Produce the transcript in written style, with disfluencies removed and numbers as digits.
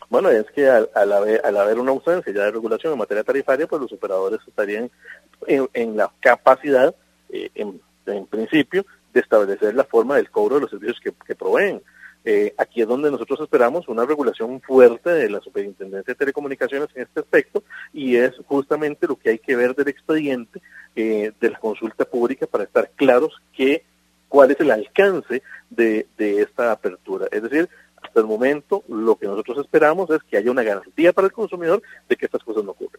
Bueno, es que al haber una ausencia ya de regulación en materia tarifaria, pues los operadores estarían en la capacidad, en principio, de establecer la forma del cobro de los servicios que proveen. Aquí es donde nosotros esperamos una regulación fuerte de la Superintendencia de Telecomunicaciones en este aspecto, y es justamente lo que hay que ver del expediente de la consulta pública para estar claros cuál es el alcance de esta apertura. Es decir, hasta el momento lo que nosotros esperamos es que haya una garantía para el consumidor de que estas cosas no ocurren.